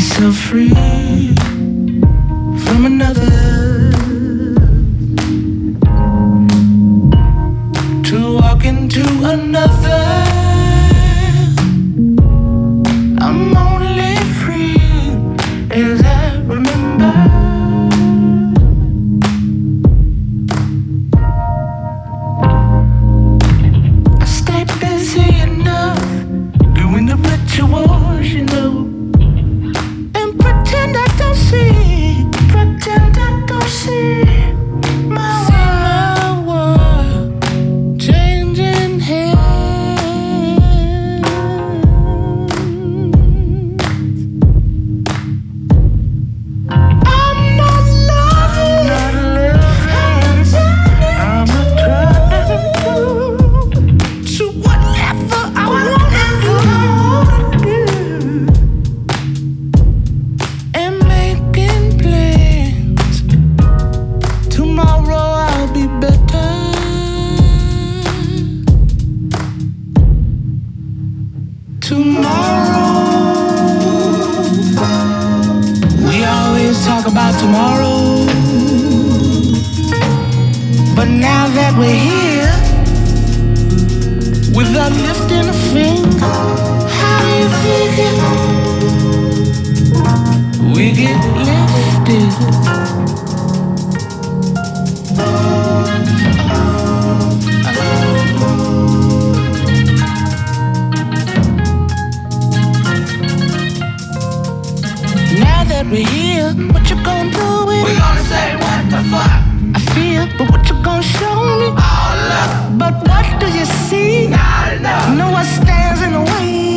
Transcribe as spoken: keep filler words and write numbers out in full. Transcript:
myself free from another, to walk into another. I'm only free as I remember. I stay busy enough doing the rituals, you know, and pretend I don't see, pretend I don't see my world changing hands. I'm not loving, I'm attracted to whatever I wanna do, and making plans. Tomorrow I'll be better. Tomorrow, we always talk about tomorrow, but now that we're here, without lifting a finger, how do you figure we get lifted? Now that we're here, what you gonna do with it? We gonna say what the fuck? I feel, but what you gonna show me? All love. But what do you see? Not enough. Know what stands in the way?